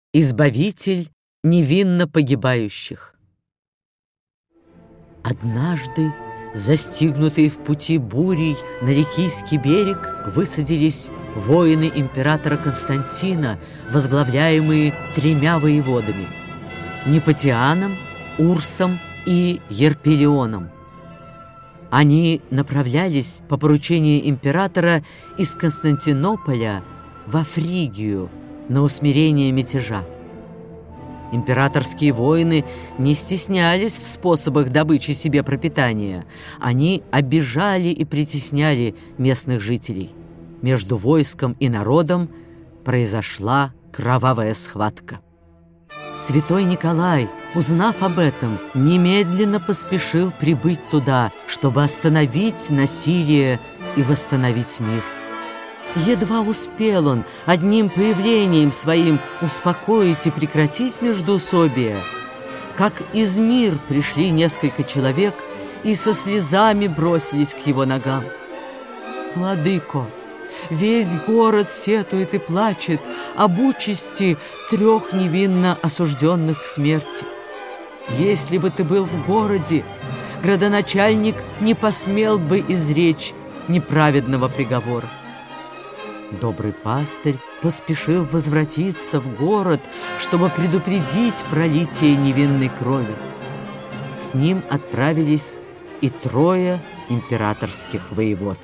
Избавитель невинно погибающих. Однажды, застигнутые в пути бурей на Ликийский берег, высадились воины императора Константина, возглавляемые 3 воеводами – Непотианом, Урсом и Ерпелионом. Они направлялись по поручению императора из Константинополя во Фригию на усмирение мятежа. Императорские воины не стеснялись в способах добычи себе пропитания. Они обижали и притесняли местных жителей. Между войском и народом произошла кровавая схватка. Святой Николай, узнав об этом, немедленно поспешил прибыть туда, чтобы остановить насилие и восстановить мир. Едва успел он одним появлением своим успокоить и прекратить междоусобие, как из мир пришли несколько человек и со слезами бросились к его ногам. «Владыко, весь город сетует и плачет об участи 3 невинно осужденных к смерти. Если бы ты был в городе, градоначальник не посмел бы изречь неправедного приговора». Добрый пастырь поспешил возвратиться в город, чтобы предупредить пролитие невинной крови. С ним отправились и 3 императорских воевод.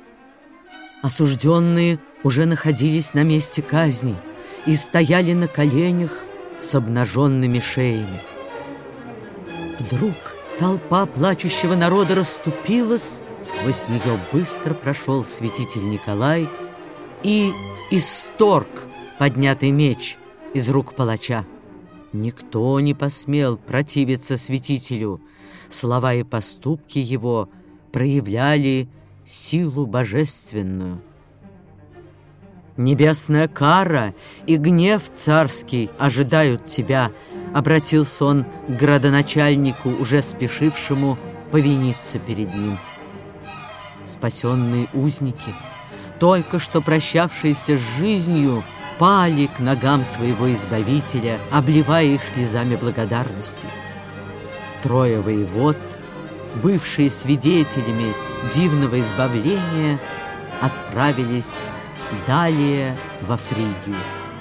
Осужденные уже находились на месте казни и стояли на коленях с обнаженными шеями. Вдруг толпа плачущего народа расступилась, сквозь нее быстро прошел святитель Николай и исторг поднятый меч из рук палача. Никто не посмел противиться святителю. Слова и поступки его проявляли силу божественную. «Небесная кара и гнев царский ожидают тебя», — обратился он к градоначальнику, уже спешившему повиниться перед ним. Спасенные узники, только что прощавшиеся с жизнью, пали к ногам своего Избавителя, обливая их слезами благодарности. 3 воевод, бывшие свидетелями дивного избавления, отправились далее во Фригию.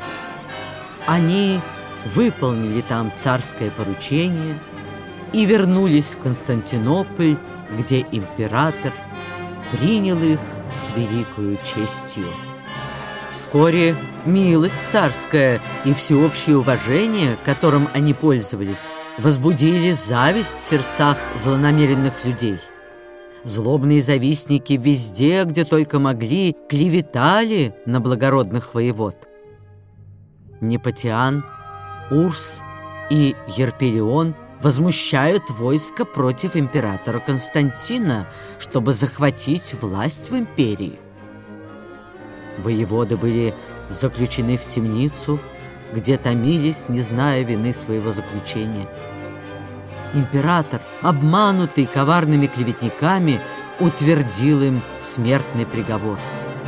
Они выполнили там царское поручение и вернулись в Константинополь, где император принял их с великою честью. Вскоре милость царская и всеобщее уважение, которым они пользовались, возбудили зависть в сердцах злонамеренных людей. Злобные завистники везде, где только могли, клеветали на благородных воевод. Непотиан, Урс и Ерпелион возмущают войско против императора Константина, чтобы захватить власть в империи. Воеводы были заключены в темницу, где томились, не зная вины своего заключения. Император, обманутый коварными клеветниками, утвердил им смертный приговор.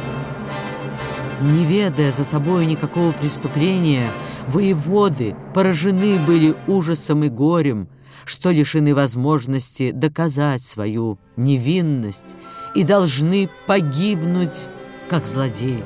Не ведая за собой никакого преступления, воеводы поражены были ужасом и горем, что лишены возможности доказать свою невинность и должны погибнуть, как злодеи.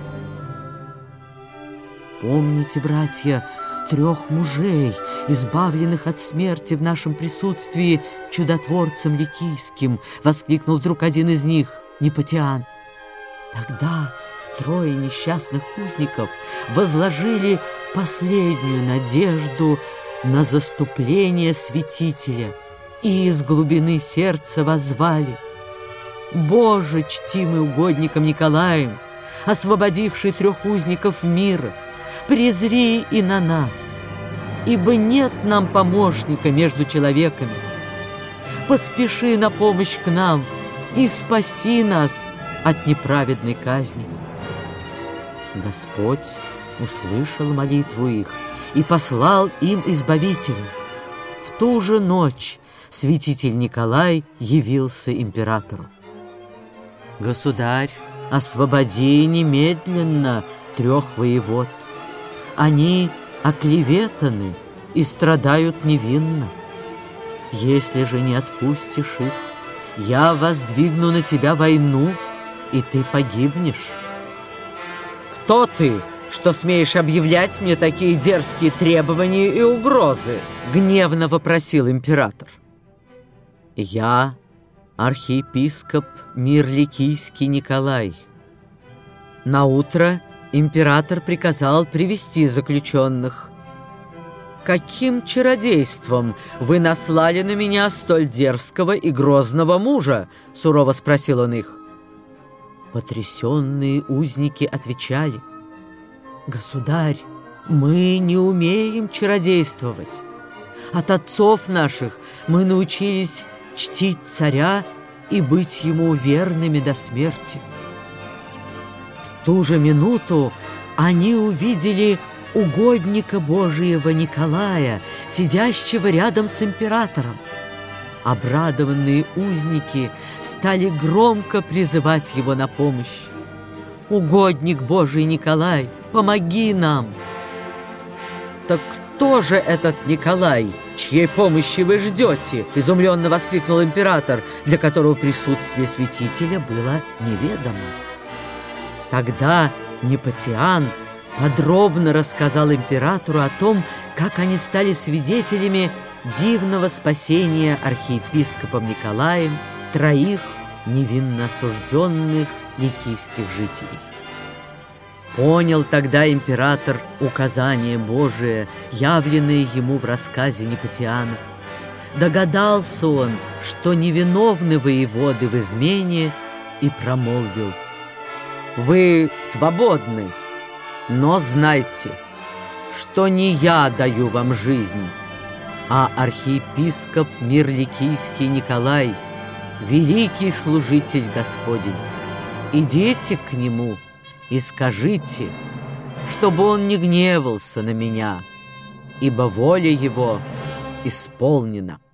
Помните, братья, 3 мужей, избавленных от смерти в нашем присутствии чудотворцем Ликийским, воскликнул вдруг один из них, Непотиан. Тогда 3 несчастных узников возложили последнюю надежду на заступление святителя и из глубины сердца воззвали: «Боже, чтимый угодником Николаем, освободивший 3 узников мира, презри и на нас, ибо нет нам помощника между человеками. Поспеши на помощь к нам и спаси нас от неправедной казни». Господь услышал молитву их и послал им Избавителя. В ту же ночь святитель Николай явился императору. «Государь, освободи немедленно 3 воевод. Они оклеветаны и страдают невинно. Если же не отпустишь их, я воздвигну на тебя войну, и ты погибнешь». «Кто ты, что смеешь объявлять мне такие дерзкие требования и угрозы?» — гневно вопросил император. «Я архиепископ Мирликийский Николай». Наутро император приказал привести заключенных. «Каким чародейством вы наслали на меня столь дерзкого и грозного мужа?» — сурово спросил он их. Потрясенные узники отвечали: «Государь, мы не умеем чародействовать. От отцов наших мы научились чтить царя и быть ему верными до смерти». В ту же минуту они увидели угодника Божиего Николая, сидящего рядом с императором. Обрадованные узники стали громко призывать его на помощь. «Угодник Божий Николай, помоги нам!» «Так кто же этот Николай, чьей помощи вы ждете?» — изумленно воскликнул император, для которого присутствие святителя было неведомо. Тогда Непотиан подробно рассказал императору о том, как они стали свидетелями дивного спасения архиепископом Николаем троих невинно осужденных ликийских жителей. Понял тогда император указание Божие, явленное ему в рассказе Непотиана. Догадался он, что невиновны воеводы в измене, и промолвил: «Вы свободны, но знайте, что не я даю вам жизнь, а архиепископ Мирликийский Николай, великий служитель Господень. Идите к нему и скажите, чтобы он не гневался на меня, ибо воля его исполнена».